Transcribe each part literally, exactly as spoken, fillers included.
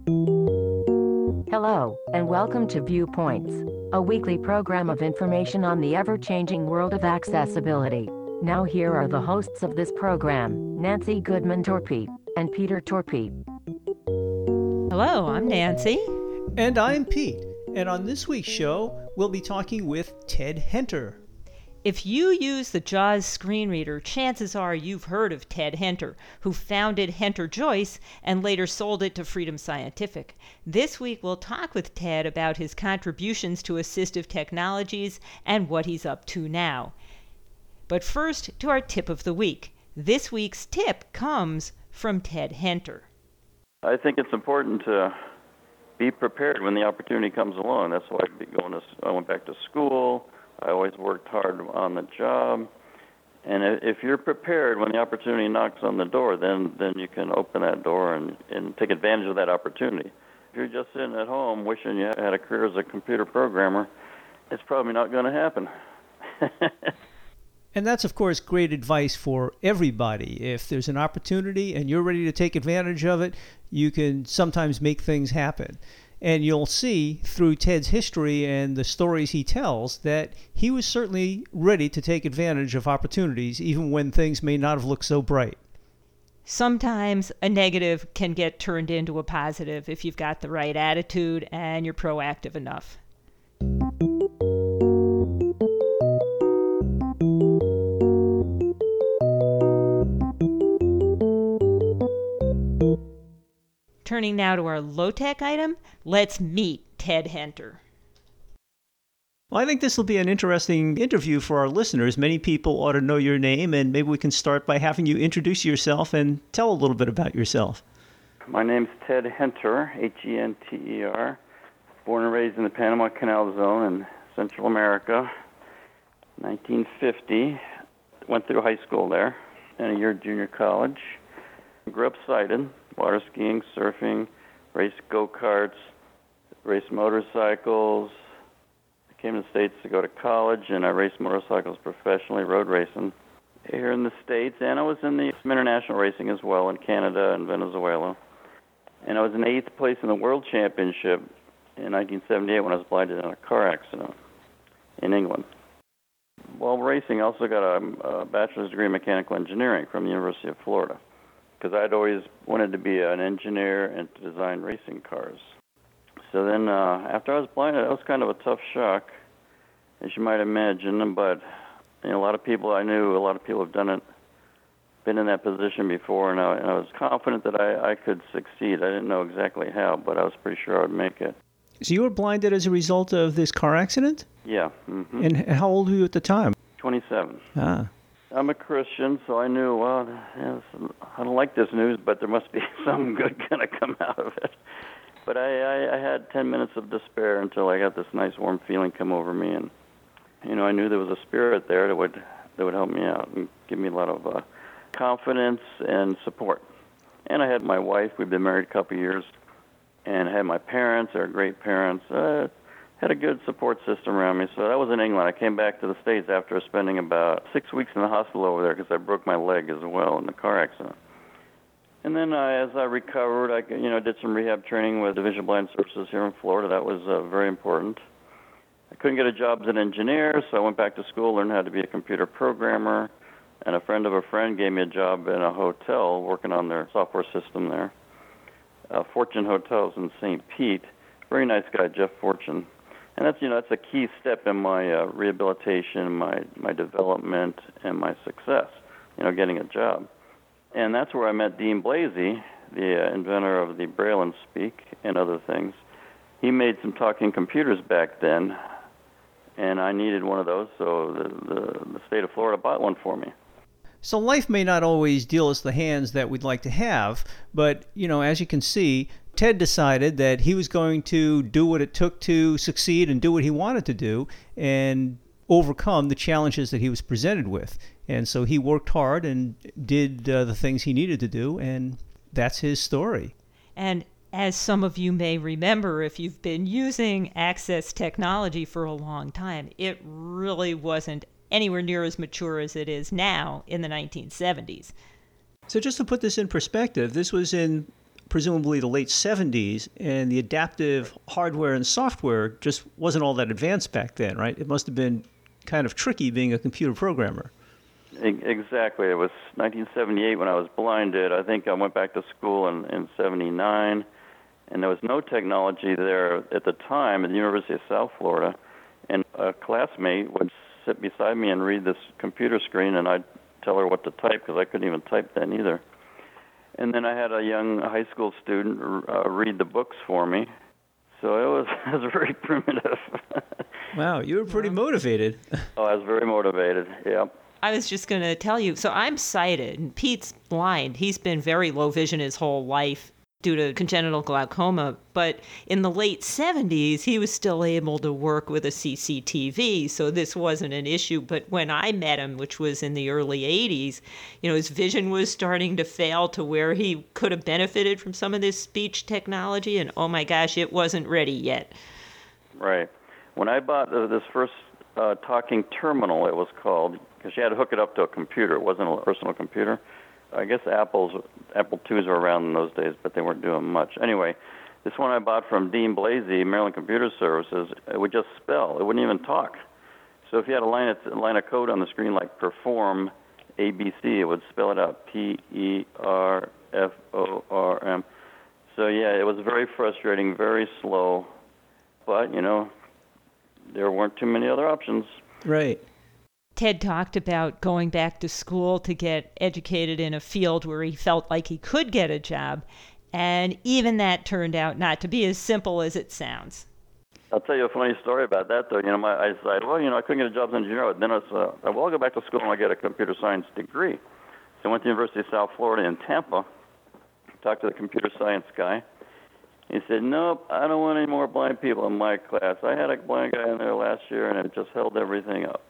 Hello, and welcome to Viewpoints, a weekly program of information on the ever-changing world of accessibility. Now here are the hosts of this program, Nancy Goodman Torpey and Peter Torpey. Hello, I'm Nancy. And I'm Pete. And on this week's show, we'll be talking with Ted Henter. If you use the JAWS screen reader, chances are you've heard of Ted Henter, who founded Henter Joyce and later sold it to Freedom Scientific. This week we'll talk with Ted about his contributions to assistive technologies and what he's up to now. But first, to our tip of the week. This week's tip comes from Ted Henter. I think it's important to be prepared when the opportunity comes along. That's why I going to, I went back to school. I always worked hard on the job. And if you're prepared when the opportunity knocks on the door, then, then you can open that door and, and take advantage of that opportunity. If you're just sitting at home wishing you had a career as a computer programmer, it's probably not going to happen. And that's, of course, great advice for everybody. If there's an opportunity and you're ready to take advantage of it, you can sometimes make things happen. And you'll see through Ted's history and the stories he tells that he was certainly ready to take advantage of opportunities, even when things may not have looked so bright. Sometimes a negative can get turned into a positive if you've got the right attitude and you're proactive enough. Turning now to our low-tech item, let's meet Ted Henter. Well, I think this will be an interesting interview for our listeners. Many people ought to know your name, and maybe we can start by having you introduce yourself and tell a little bit about yourself. My name's Ted Henter, H E N T E R, born and raised in the Panama Canal Zone in Central America, nineteen fifty. Went through high school there and a year at junior college. Grew up sighted. Water skiing, surfing, raced go-karts, raced motorcycles. I came to the States to go to college, and I raced motorcycles professionally, road racing here in the States. And I was in the some international racing as well in Canada and Venezuela. And I was in eighth place in the World Championship in nineteen seventy-eight when I was blinded in a car accident in England. While racing, I also got a, a bachelor's degree in mechanical engineering from the University of Florida, because I'd always wanted to be an engineer and to design racing cars. So then uh, after I was blinded, that was kind of a tough shock, as you might imagine, but you know, a lot of people I knew, a lot of people have done it, been in that position before, and I, and I was confident that I, I could succeed. I didn't know exactly how, but I was pretty sure I would make it. So you were blinded as a result of this car accident? Yeah. Mm-hmm. And how old were you at the time? twenty-seven. Ah. I'm a Christian, so I knew, well, yes, I don't like this news, but there must be something good going to come out of it. But I, I, I had ten minutes of despair until I got this nice warm feeling come over me, and you know, I knew there was a spirit there that would that would help me out and give me a lot of uh, confidence and support. And I had my wife. We've been married a couple of years, and I had my parents. They're great parents. Uh, had a good support system around me. So that was in England. I came back to the States after spending about six weeks in the hospital over there because I broke my leg as well in the car accident. And then uh, as I recovered, I you know did some rehab training with Division Blind Services here in Florida. That was uh, very important. I couldn't get a job as an engineer, so I went back to school, learned how to be a computer programmer, and a friend of a friend gave me a job in a hotel working on their software system there. Uh, Fortune Hotels in Saint Pete. Very nice guy, Jeff Fortune. And that's, you know, that's a key step in my uh, rehabilitation, my, my development, and my success, you know, getting a job. And that's where I met Dean Blasey, the uh, inventor of the Braille and Speak and other things. He made some talking computers back then, and I needed one of those, so the, the, the state of Florida bought one for me. So life may not always deal us the hands that we'd like to have, but, you know, as you can see, Ted decided that he was going to do what it took to succeed and do what he wanted to do and overcome the challenges that he was presented with. And so he worked hard and did uh, the things he needed to do, and that's his story. And as some of you may remember, if you've been using Access technology for a long time, it really wasn't anywhere near as mature as it is now in the nineteen seventies. So just to put this in perspective, this was in presumably the late seventies, and the adaptive hardware and software just wasn't all that advanced back then, right? It must have been kind of tricky being a computer programmer. Exactly. It was nineteen seventy-eight when I was blinded. I think I went back to school in, in seventy-nine, and there was no technology there at the time at the University of South Florida. And a classmate would sit beside me and read this computer screen, and I'd tell her what to type because I couldn't even type then either. And then I had a young high school student uh, read the books for me. So it was, it was very primitive. Wow, you were pretty motivated. Oh, I was very motivated, yeah. I was just going to tell you, so I'm sighted, and Pete's blind. He's been very low vision his whole life due to congenital glaucoma. But in the late seventies, he was still able to work with a C C T V, so this wasn't an issue. But when I met him, which was in the early eighties, you know, his vision was starting to fail to where he could have benefited from some of this speech technology, and oh my gosh, it wasn't ready yet. Right. When I bought uh, this first uh, talking terminal, it was called, because you had to hook it up to a computer. It wasn't a personal computer. I guess Apple's Apple twos were around in those days, but they weren't doing much. Anyway, this one I bought from Dean Blasey, Maryland Computer Services, it would just spell. It wouldn't even talk. So if you had a line of, a line of code on the screen like perform A B C, it would spell it out, P E R F O R M. So yeah, it was very frustrating, very slow, but, you know, there weren't too many other options. Right. Ted talked about going back to school to get educated in a field where he felt like he could get a job, and even that turned out not to be as simple as it sounds. I'll tell you a funny story about that, though. You know, my, I decided, well, you know, I couldn't get a job as an engineer. Then I was, uh, well, I'll go back to school and I'll get a computer science degree. So I went to the University of South Florida in Tampa, talked to the computer science guy. He said, nope, I don't want any more blind people in my class. I had a blind guy in there last year, and it just held everything up.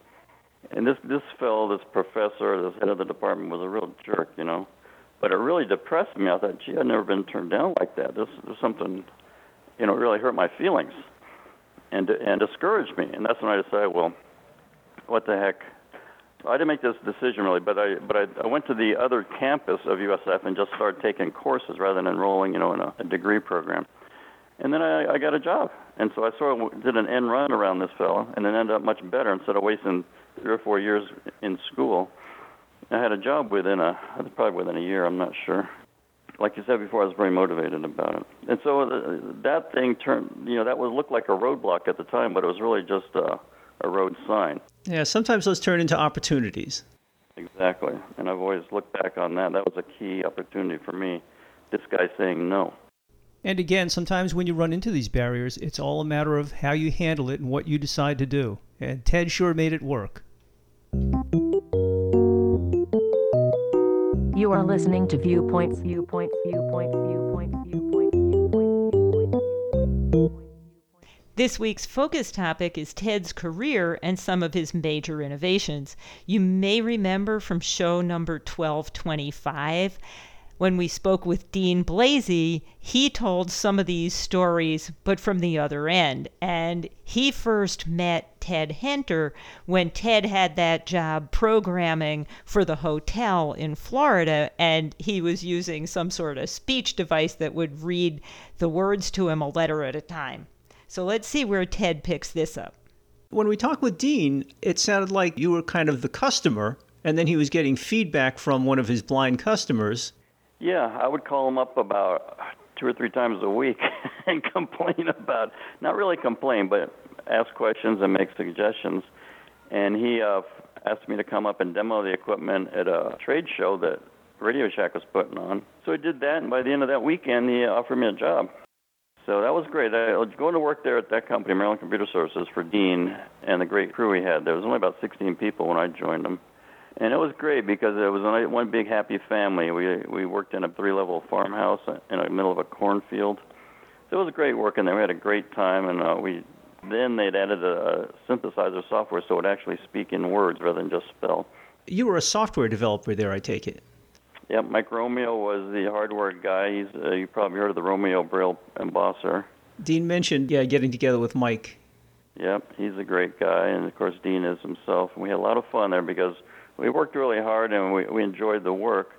And this this fellow, this professor, this head of the department, was a real jerk, you know. But it really depressed me. I thought, gee, I've never been turned down like that. This is something, you know, really hurt my feelings and and discouraged me. And that's when I decided, well, what the heck? I didn't make this decision really, but I but I, I went to the other campus of U S F and just started taking courses rather than enrolling, you know, in a, a degree program. And then I, I got a job, and so I sort of did an end run around this fellow, and it ended up much better. Instead of wasting three or four years in school, I had a job within a probably within a year. I'm not sure. Like you said before, I was very motivated about it, and so the, that thing turned, you know, that would look like a roadblock at the time, but it was really just a, a road sign. Yeah, sometimes those turn into opportunities. Exactly, and I've always looked back on that. That was a key opportunity for me. This guy saying no. And again, sometimes when you run into these barriers, it's all a matter of how you handle it and what you decide to do. And Ted sure made it work. You are listening to Viewpoints, Viewpoints, Viewpoints, Viewpoints, Viewpoints, Viewpoints, Viewpoints. This week's focus topic is Ted's career and some of his major innovations. You may remember from show number twelve twenty-five, when we spoke with Dean Blasey, he told some of these stories, but from the other end. And he first met Ted Henter when Ted had that job programming for the hotel in Florida, and he was using some sort of speech device that would read the words to him a letter at a time. So let's see where Ted picks this up. When we talked with Dean, it sounded like you were kind of the customer, and then he was getting feedback from one of his blind customers. Yeah, I would call him up about two or three times a week and complain about, not really complain, but ask questions and make suggestions. And he uh, asked me to come up and demo the equipment at a trade show that Radio Shack was putting on. So I did that, and by the end of that weekend, he offered me a job. So that was great. I was going to work there at that company, Maryland Computer Services, for Dean and the great crew he had. There was only about sixteen people when I joined him. And it was great because it was one big happy family. We we worked in a three-level farmhouse in the middle of a cornfield. So it was great working there. We had a great time, and uh, we then they'd added a, a synthesizer software so it would actually speak in words rather than just spell. You were a software developer there, I take it. Yeah, Mike Romeo was the hardware guy. He's uh, you probably heard of the Romeo Braille embosser. Dean mentioned, yeah, getting together with Mike. Yep, he's a great guy, and of course Dean is himself. And we had a lot of fun there because we worked really hard and we, we enjoyed the work,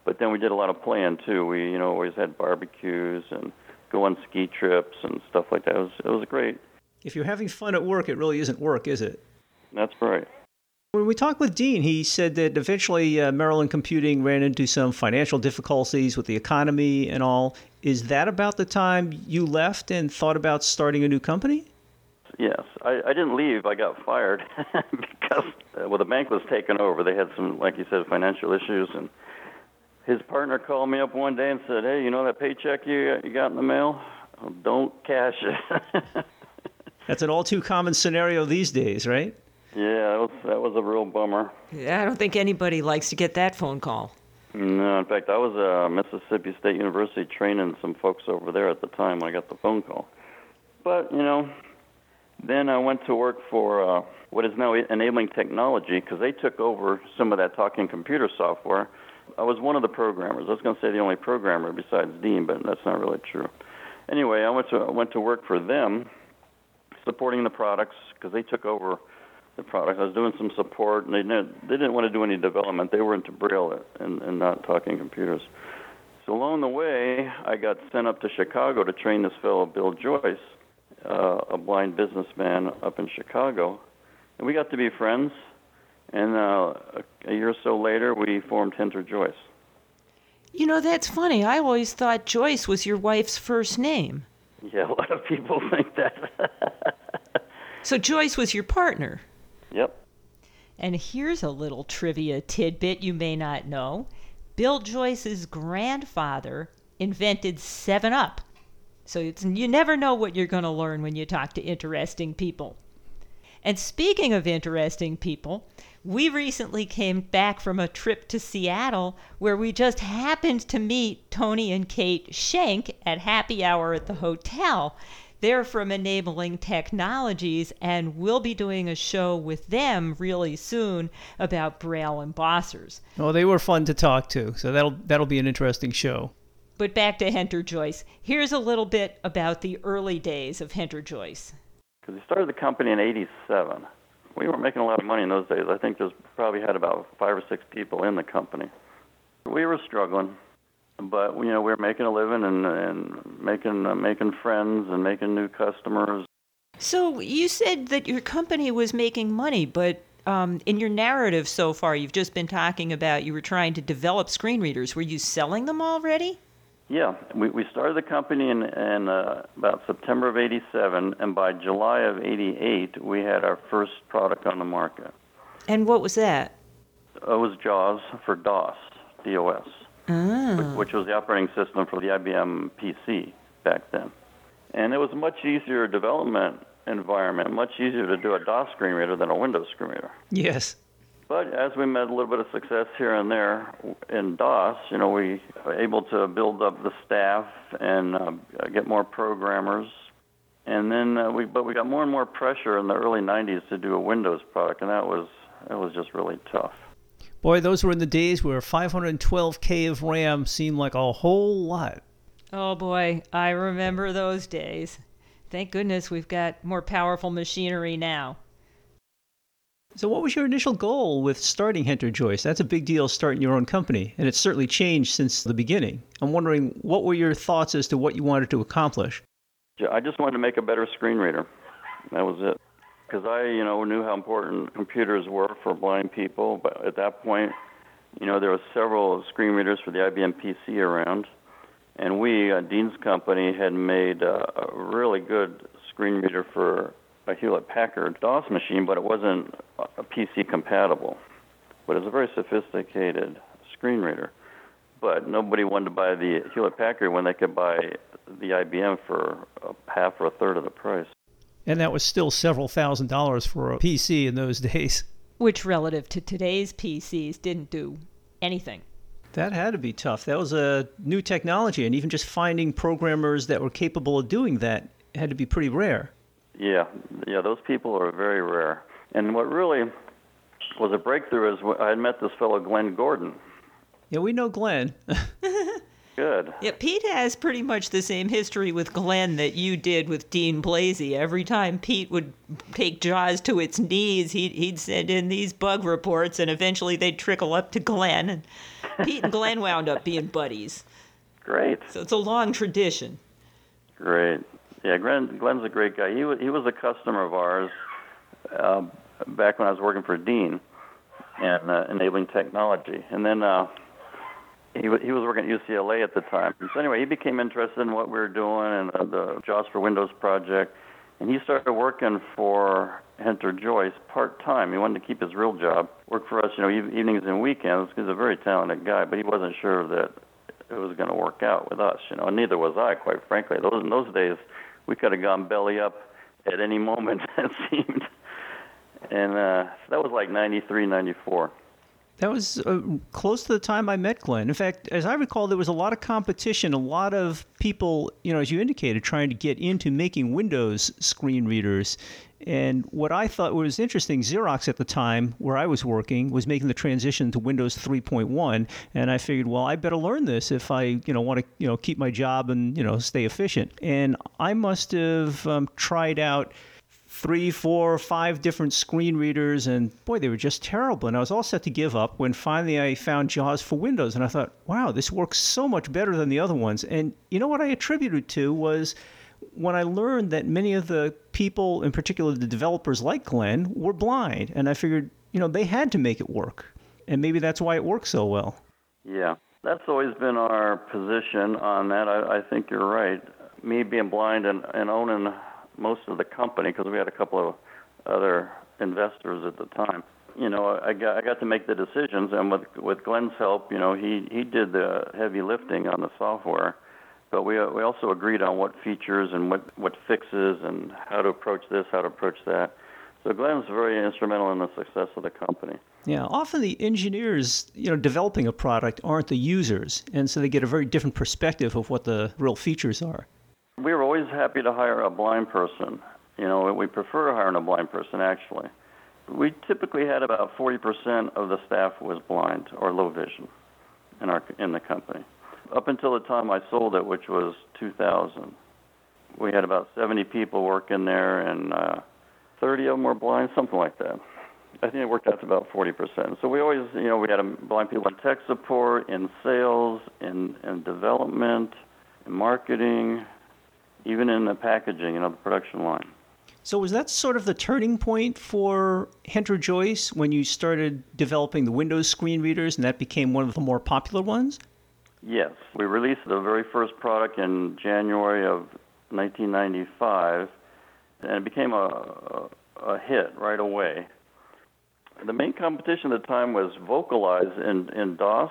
But then we did a lot of playing too. We, you know, always had barbecues and go on ski trips and stuff like that. It was, it was great. If you're having fun at work, it really isn't work, is it? That's right. When we talked with Dean, he said that eventually uh, Maryland Computing ran into some financial difficulties with the economy and all. Is that about the time you left and thought about starting a new company? Yes. I, I didn't leave. I got fired because, uh, well, the bank was taken over. They had some, like you said, financial issues. And his partner called me up one day and said, hey, you know that paycheck you, you got in the mail? Well, don't cash it. That's an all too common scenario these days, right? Yeah, that was, that was a real bummer. Yeah, I don't think anybody likes to get that phone call. No, in fact, I was at Mississippi State University training some folks over there at the time when I got the phone call. But, you know, then I went to work for uh, what is now Enabling Technology because they took over some of that talking computer software. I was one of the programmers. I was going to say the only programmer besides Dean, but that's not really true. Anyway, I went to I went to work for them, supporting the products because they took over the product. I was doing some support, and they didn't, they didn't want to do any development. They were into Braille and, and not talking computers. So along the way, I got sent up to Chicago to train this fellow, Bill Joyce, uh, a blind businessman up in Chicago. And we got to be friends, and uh, a, a year or so later, we formed Hinter Joyce. You know, that's funny. I always thought Joyce was your wife's first name. Yeah, a lot of people think that. So Joyce was your partner. Yep. And here's a little trivia tidbit you may not know. Bill Joyce's grandfather invented seven up. So it's, you never know what you're going to learn when you talk to interesting people. And speaking of interesting people, we recently came back from a trip to Seattle where we just happened to meet Tony and Kate Schenk at happy hour at the hotel. They're from Enabling Technologies, and we'll be doing a show with them really soon about Braille embossers. Oh, they were fun to talk to, so that'll that'll be an interesting show. But back to Hinter Joyce. Here's a little bit about the early days of Hinter Joyce. Because we started the company in eighty-seven. We weren't making a lot of money in those days. I think there's probably had about five or six people in the company. We were struggling. But you know, we were making a living and and making uh, making friends and making new customers. So you said that your company was making money, but um, in your narrative so far, you've just been talking about you were trying to develop screen readers. Were you selling them already? Yeah, we we started the company in in uh, about September of eighty-seven, and by July of eighty-eight, we had our first product on the market. And what was that? It was JAWS for DOS, D O S. Ah. Which was the operating system for the I B M P C back then. And it was a much easier development environment, much easier to do a DOS screen reader than a Windows screen reader. Yes. But as we met a little bit of success here and there in DOS, you know, we were able to build up the staff and uh, get more programmers. And then uh, we, but we got more and more pressure in the early nineties to do a Windows product, and that was that was just really tough. Boy, those were in the days where five hundred twelve K of RAM seemed like a whole lot. Oh boy, I remember those days. Thank goodness we've got more powerful machinery now. So what was your initial goal with starting Hinter Joyce? That's a big deal, starting your own company, and it's certainly changed since the beginning. I'm wondering, what were your thoughts as to what you wanted to accomplish? I just wanted to make a better screen reader. That was it. Because I, you know, knew how important computers were for blind people, but at that point, you know, there were several screen readers for the I B M P C around, and we, uh, Dean's company, had made uh, a really good screen reader for a Hewlett-Packard DOS machine, but it wasn't a P C compatible. But it was a very sophisticated screen reader. But nobody wanted to buy the Hewlett-Packard when they could buy the I B M for a half or a third of the price. And that was still several thousand dollars for a P C in those days. Which, relative to today's P Cs, didn't do anything. That had to be tough. That was a new technology, and even just finding programmers that were capable of doing that had to be pretty rare. Yeah, yeah, those people are very rare. And what really was a breakthrough is I had met this fellow, Glenn Gordon. Yeah, we know Glenn. Good. Yeah, Pete has pretty much the same history with Glenn that you did with Dean Blasey. Every time Pete would take JAWS to its knees, he'd, he'd send in these bug reports, and eventually they'd trickle up to Glenn. And Pete and Glenn wound up being buddies. Great. So it's a long tradition. Great. Yeah, Glenn, Glenn's a great guy. He was, he was a customer of ours uh, back when I was working for Dean and uh, Enabling Technology. And then uh, he, w- he was working at U C L A at the time. And so anyway, he became interested in what we were doing and uh, the JAWS for Windows project. And he started working for Hunter Joyce part-time. He wanted to keep his real job, work for us, you know, evenings and weekends. He's a very talented guy, but he wasn't sure that it was going to work out with us, you know, and neither was I, quite frankly. Those in those days, we could have gone belly up at any moment, it seemed. And uh, that was like ninety-three, ninety-four. That was uh, close to the time I met Glenn. In fact, as I recall, there was a lot of competition, a lot of people, you know, as you indicated, trying to get into making Windows screen readers. And what I thought was interesting, Xerox at the time where I was working was making the transition to Windows three point one, and I figured, well, I better learn this if I, you know, want to, you know, keep my job and, you know, stay efficient. And I must have um, tried out three, four, five different screen readers, and boy, they were just terrible. And I was all set to give up when finally I found JAWS for Windows, and I thought, wow, this works so much better than the other ones. And you know what I attributed it to was when I learned that many of the people, in particular the developers like Glenn, were blind. And I figured, you know, they had to make it work. And maybe that's why it works so well. Yeah, that's always been our position on that. I, I think you're right. Me being blind and, and owning most of the company, because we had a couple of other investors at the time, you know, I got I got to make the decisions, and with with Glenn's help, you know, he, he did the heavy lifting on the software. But we we also agreed on what features and what, what fixes and how to approach this, how to approach that. So Glenn's very instrumental in the success of the company. Yeah, often the engineers, you know, developing a product aren't the users, and so they get a very different perspective of what the real features are. We were always happy to hire a blind person. You know, we prefer hiring a blind person, actually. We typically had about forty percent of the staff was blind or low vision in our in the company. Up until the time I sold it, which was two thousand, we had about seventy people working there, and uh, thirty of them were blind, something like that. I think it worked out to about forty percent. So we always, you know, we had blind people in tech support, in sales, in, in development, in marketing, even in the packaging, you know, the production line. So was that sort of the turning point for Hunter Joyce when you started developing the Windows screen readers and that became one of the more popular ones? Yes. We released the very first product in January of nineteen ninety-five, and it became a, a, a hit right away. The main competition at the time was Vocalize in, in DOS,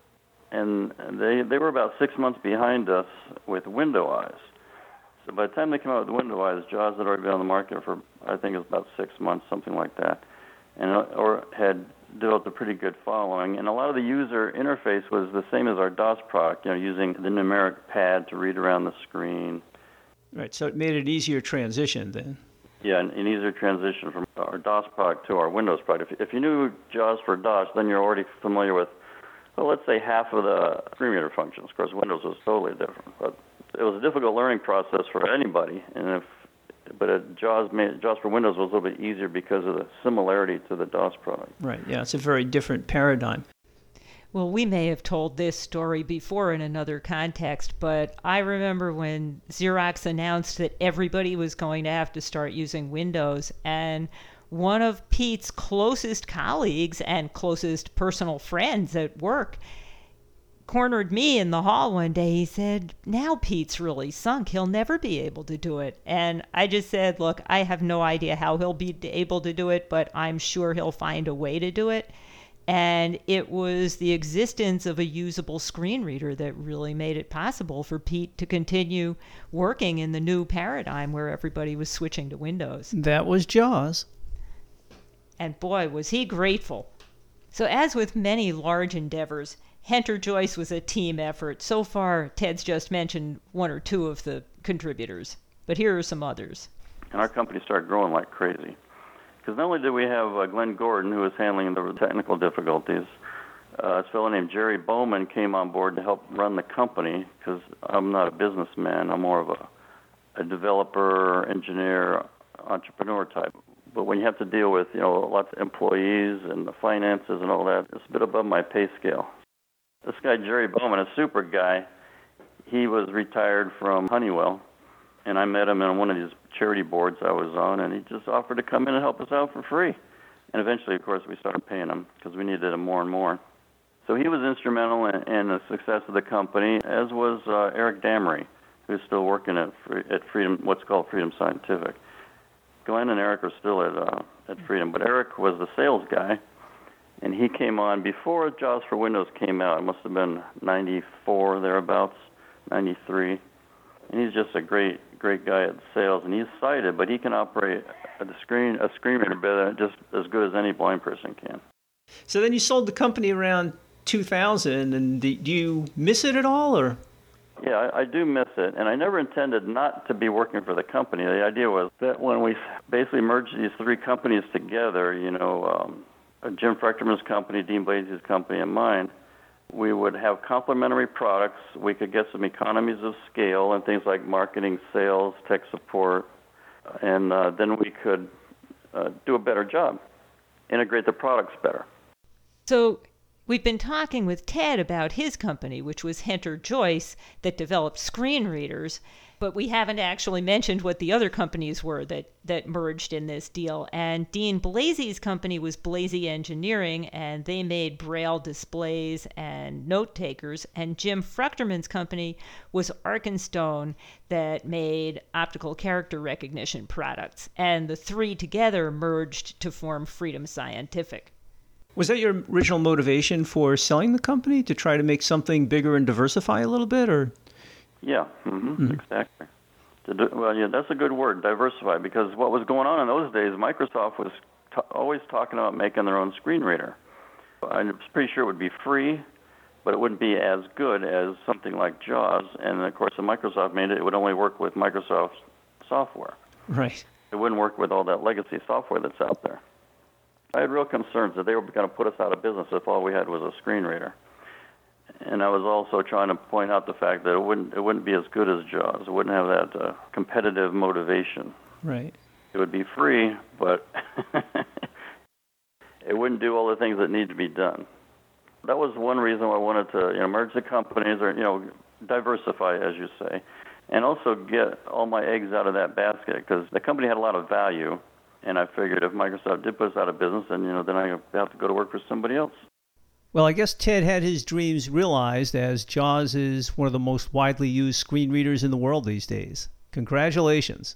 and they, they were about six months behind us with Windowize. So by the time they came out with Windowize, JAWS had already been on the market for, I think it was about six months, something like that, and or had developed a pretty good following. And a lot of the user interface was the same as our DOS product, you know, using the numeric pad to read around the screen. Right, so it made it easier transition then. Yeah, an, an easier transition from our DOS product to our Windows product. If, if you knew JAWS for DOS, then you're already familiar with, well, let's say half of the screen reader functions. Of course, Windows was totally different, but it was a difficult learning process for anybody. And if, but it, JAWS made, JAWS for Windows was a little bit easier because of the similarity to the DOS product. Right. Yeah, it's a very different paradigm. Well, we may have told this story before in another context, but I remember when Xerox announced that everybody was going to have to start using Windows, and one of Pete's closest colleagues and closest personal friends at work cornered me in the hall one day. He said, now Pete's really sunk. He'll never be able to do it. And I just said, look, I have no idea how he'll be able to do it, but I'm sure he'll find a way to do it. And it was the existence of a usable screen reader that really made it possible for Pete to continue working in the new paradigm where everybody was switching to Windows. That was JAWS. And boy, was he grateful. So as with many large endeavors, Hunter Joyce was a team effort. So far, Ted's just mentioned one or two of the contributors, but here are some others. And our company started growing like crazy. Because not only did we have uh, Glenn Gordon, who was handling the technical difficulties, uh, a fellow named Jerry Bowman came on board to help run the company, because I'm not a businessman. I'm more of a, a developer, engineer, entrepreneur type. But when you have to deal with, you know, lots of employees and the finances and all that, it's a bit above my pay scale. This guy, Jerry Bowman, a super guy, he was retired from Honeywell, and I met him on one of these charity boards I was on, and he just offered to come in and help us out for free. And eventually, of course, we started paying him because we needed him more and more. So he was instrumental in, in the success of the company, as was uh, Eric Damery, who's still working at at Freedom, what's called Freedom Scientific. Glenn and Eric are still at uh, at Freedom, but Eric was the sales guy, and he came on before JAWS for Windows came out. It must have been ninety-four, thereabouts, ninety-three. And he's just a great, great guy at sales, and he's sighted, but he can operate a screen a screen reader better, just as good as any blind person can. So then you sold the company around two thousand, and do you miss it at all, or? Yeah, I, I do miss it, and I never intended not to be working for the company. The idea was that when we basically merged these three companies together, you know, um, Jim Frechterman's company, Dean Blasey's company, and mine, we would have complementary products. We could get some economies of scale and things like marketing, sales, tech support, and uh, then we could uh, do a better job, integrate the products better. So we've been talking with Ted about his company, which was Hentor Joyce, that developed screen readers, but we haven't actually mentioned what the other companies were that, that merged in this deal. And Dean Blasey's company was Blasey Engineering, and they made Braille displays and note takers. And Jim Frechterman's company was Arkenstone, that made optical character recognition products. And the three together merged to form Freedom Scientific. Was that your original motivation for selling the company, to try to make something bigger and diversify a little bit, or? Yeah, mm-hmm, mm-hmm. exactly. To do, well, yeah, that's a good word, diversify, because what was going on in those days, Microsoft was t- always talking about making their own screen reader. I was pretty sure it would be free, but it wouldn't be as good as something like JAWS. And, of course, when Microsoft made it, it would only work with Microsoft software. Right. It wouldn't work with all that legacy software that's out there. I had real concerns that they were going to put us out of business if all we had was a screen reader. And I was also trying to point out the fact that it wouldn't it wouldn't be as good as JAWS. It wouldn't have that uh, competitive motivation. Right. It would be free, but it wouldn't do all the things that need to be done. That was one reason why I wanted to, you know, merge the companies, or, you know, diversify, as you say, and also get all my eggs out of that basket, because the company had a lot of value. And I figured if Microsoft did put us out of business, then, you know, then I have to go to work for somebody else. Well, I guess Ted had his dreams realized, as JAWS is one of the most widely used screen readers in the world these days. Congratulations.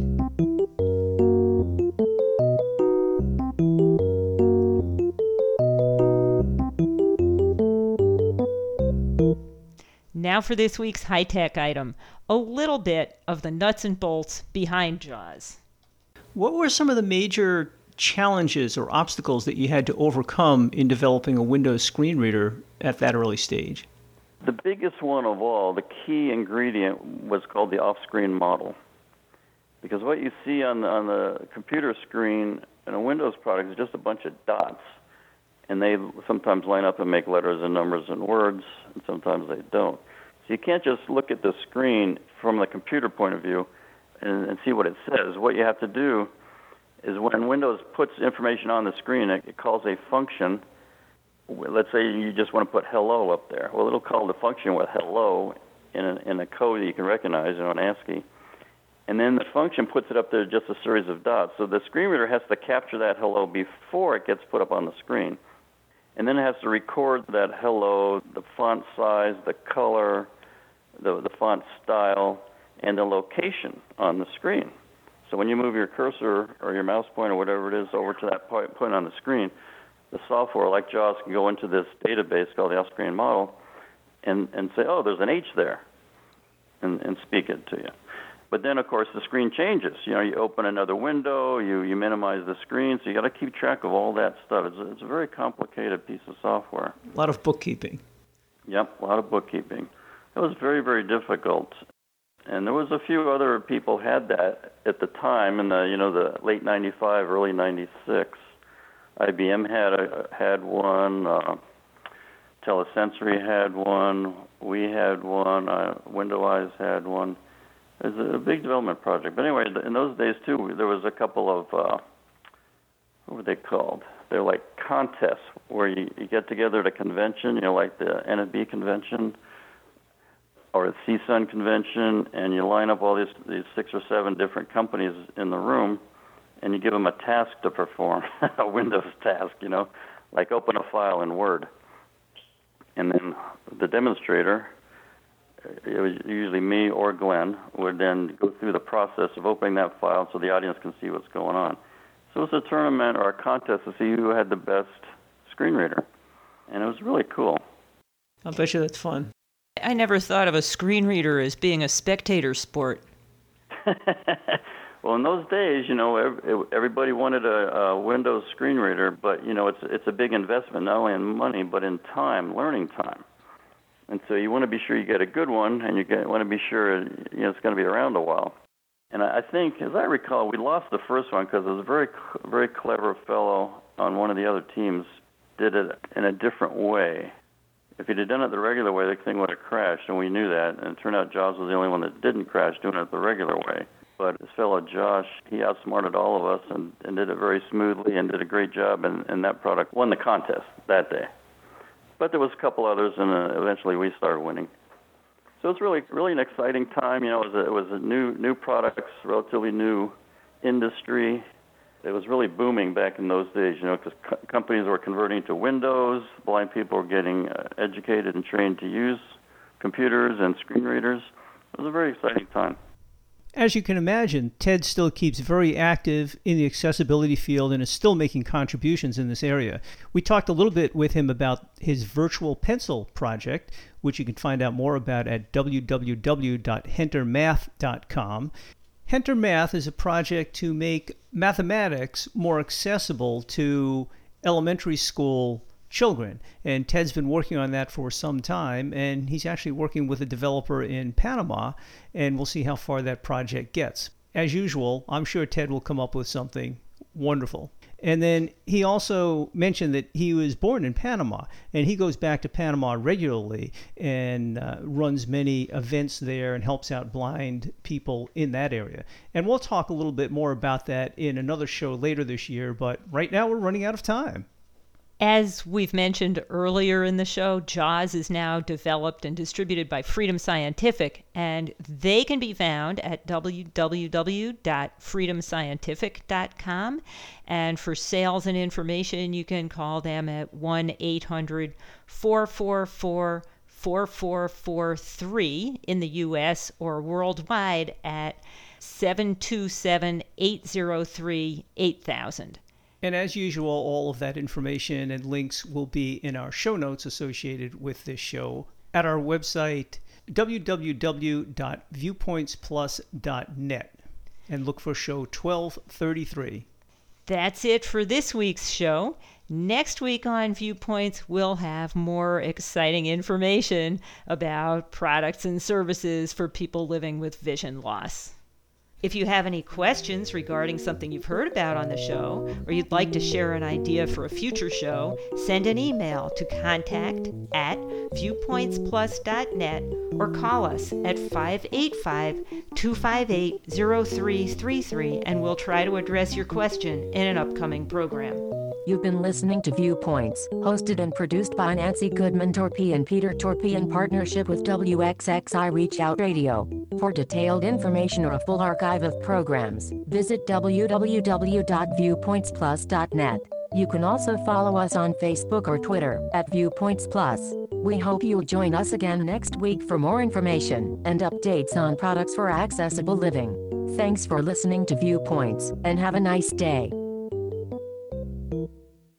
Now for this week's high-tech item, a little bit of the nuts and bolts behind JAWS. What were some of the major challenges or obstacles that you had to overcome in developing a Windows screen reader at that early stage? The biggest one of all, the key ingredient, was called the off-screen model. Because what you see on the, on the computer screen in a Windows product is just a bunch of dots. And they sometimes line up and make letters and numbers and words, and sometimes they don't. So you can't just look at the screen from the computer point of view and, and see what it says. What you have to do is when Windows puts information on the screen, it, it calls a function. Let's say you just want to put hello up there. Well, it'll call the function with hello in a, in a code that you can recognize, you know, in ASCII. And then the function puts it up there just a series of dots. So the screen reader has to capture that hello before it gets put up on the screen. And then it has to record that hello, the font size, the color, the, the font style, and the location on the screen. So when you move your cursor or your mouse pointer or whatever it is over to that point on the screen, the software, like JAWS, can go into this database called the off-screen model and, and say, oh, there's an H there, and, and speak it to you. But then, of course, the screen changes. You know, you open another window, you, you minimize the screen, so you got to keep track of all that stuff. It's a, it's a very complicated piece of software. A lot of bookkeeping. Yep, a lot of bookkeeping. It was very, very difficult. And there was a few other people had that at the time in the, you know, the late ninety-five, early ninety-six. I B M had a, had one. Uh, Telesensory had one. We had one. Uh, WindowEyes had one. It was a big development project. But anyway, in those days, too, there was a couple of, uh, what were they called? They're like contests where you, you get together at a convention, you know, like the N F B convention or the C S U N convention, and you line up all these these six or seven different companies in the room, and you give them a task to perform, a Windows task, you know, like open a file in Word. And then the demonstrator, it was usually me or Glenn, would then go through the process of opening that file so the audience can see what's going on. So it was a tournament or a contest to see who had the best screen reader. And it was really cool. I bet you that's fun. I never thought of a screen reader as being a spectator sport. Well, in those days, you know, everybody wanted a, a Windows screen reader, but, you know, it's it's a big investment, not only in money, but in time, learning time. And so you want to be sure you get a good one, and you get, want to be sure, you know, it's going to be around a while. And I think, as I recall, we lost the first one because it was a very, very clever fellow on one of the other teams did it in a different way. If he'd have done it the regular way, the thing would have crashed, and we knew that. And it turned out Jaws was the only one that didn't crash doing it the regular way. But this fellow Josh, he outsmarted all of us and, and did it very smoothly and did a great job, and, and that product won the contest that day. But there was a couple others, and uh, eventually we started winning. So it's really, really an exciting time. You know, it was a, it was a new, new products, relatively new industry. It was really booming back in those days, you know, because co- companies were converting to Windows. Blind people were getting uh, educated and trained to use computers and screen readers. It was a very exciting time. As you can imagine, Ted still keeps very active in the accessibility field and is still making contributions in this area. We talked a little bit with him about his virtual pencil project, which you can find out more about at w w w dot henter math dot com. Henter Math is a project to make mathematics more accessible to elementary school children. And Ted's been working on that for some time, and he's actually working with a developer in Panama, and we'll see how far that project gets. As usual, I'm sure Ted will come up with something wonderful. And then he also mentioned that he was born in Panama, and he goes back to Panama regularly and uh, runs many events there and helps out blind people in that area. And we'll talk a little bit more about that in another show later this year, but right now we're running out of time. As we've mentioned earlier in the show, JAWS is now developed and distributed by Freedom Scientific, and they can be found at w w w dot freedom scientific dot com. And for sales and information, you can call them at one eight hundred four four four four four four three in the U S or worldwide at seven two seven eight zero three eight thousand. And as usual, all of that information and links will be in our show notes associated with this show at our website, w w w dot viewpoints plus dot net, and look for show twelve thirty-three. That's it for this week's show. Next week on Viewpoints, we'll have more exciting information about products and services for people living with vision loss. If you have any questions regarding something you've heard about on the show, or you'd like to share an idea for a future show, send an email to contact at viewpoints plus dot net or call us at five eight five, two five eight, zero three three three, and we'll try to address your question in an upcoming program. You've been listening to Viewpoints, hosted and produced by Nancy Goodman Torpy and Peter Torpy in partnership with W X X I Reach Out Radio. For detailed information or a full archive of programs, visit w w w dot viewpoints plus dot net. You can also follow us on Facebook or Twitter at Viewpoints Plus. We hope you'll join us again next week for more information and updates on products for accessible living. Thanks for listening to Viewpoints, and have a nice day.